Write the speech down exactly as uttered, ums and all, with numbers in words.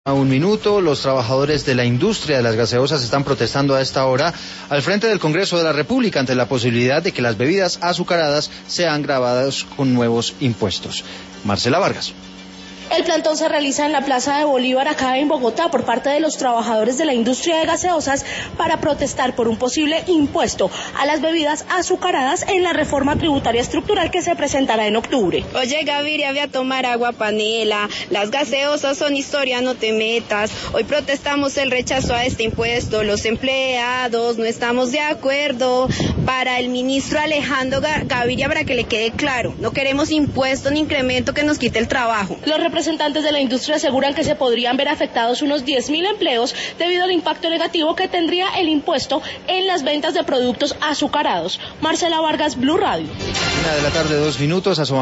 A un minuto, los trabajadores de la industria de las gaseosas están protestando a esta hora al frente del Congreso de la República ante la posibilidad de que las bebidas azucaradas sean gravadas con nuevos impuestos. Marcela Vargas. El plantón se realiza en la Plaza de Bolívar, acá en Bogotá, por parte de los trabajadores de la industria de gaseosas para protestar por un posible impuesto a las bebidas azucaradas en la reforma tributaria estructural que se presentará en octubre. Oye, Gaviria, voy a tomar agua panela, las gaseosas son historia, no te metas. Hoy protestamos el rechazo a este impuesto, los empleados no estamos de acuerdo. Para el ministro Alejandro Gaviria, para que le quede claro, no queremos impuesto ni incremento que nos quite el trabajo. Los representantes de la industria aseguran que se podrían ver afectados unos diez mil empleos debido al impacto negativo que tendría el impuesto en las ventas de productos azucarados. Marcela Vargas, Blue Radio. Una de la tarde, dos minutos.